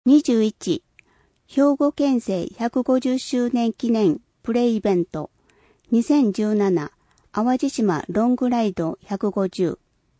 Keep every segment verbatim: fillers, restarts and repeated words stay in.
にじゅういち、兵庫県政ひゃくごじゅっしゅうねん記念プレイベントにせんじゅうなな淡路島ロングライドひゃくごじゅう。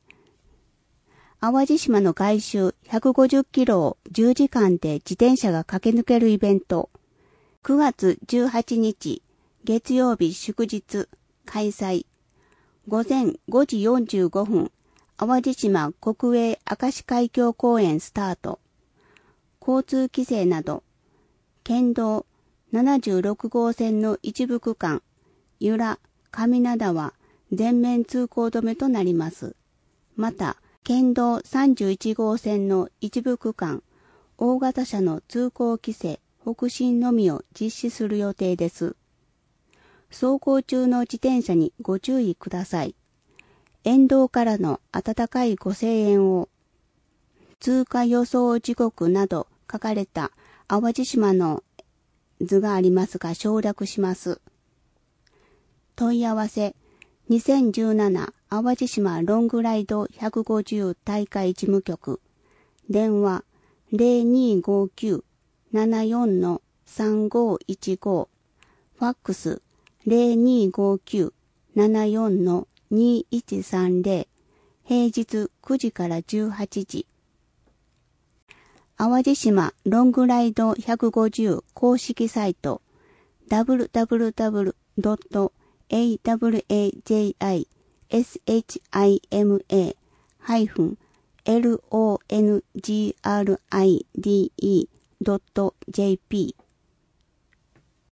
淡路島の外周ひゃくごじゅっキロをじゅうじかんで自転車が駆け抜けるイベント。くがつじゅうはちにち月曜日祝日開催。午前ごじよんじゅうごふん、淡路島国営明石海峡公園スタート。交通規制など、県道ななじゅうろくごうせんの一部区間、由良、上灘は全面通行止めとなります。また、県道さんじゅういちごうせんの一部区間、大型車の通行規制、北進のみを実施する予定です。走行中の自転車にご注意ください。沿道からの温かいご声援を。通過予想時刻など書かれた淡路島の図がありますが省略します。問い合わせにせんじゅうなな淡路島ロングライドひゃくごじゅう大会事務局電話 ゼロにーごーきゅう ななよん さんごーいちご ファックス ゼロにーごーきゅう ななよん にーいちさんゼロ 平日くじからじゅうはちじ。淡路島ロングライドひゃくごじゅう公式サイト ダブリューダブリューダブリュードットエーダブリューエージェイアイエスエイチアイエムエー ハイフン ロングライド ドットジェーピー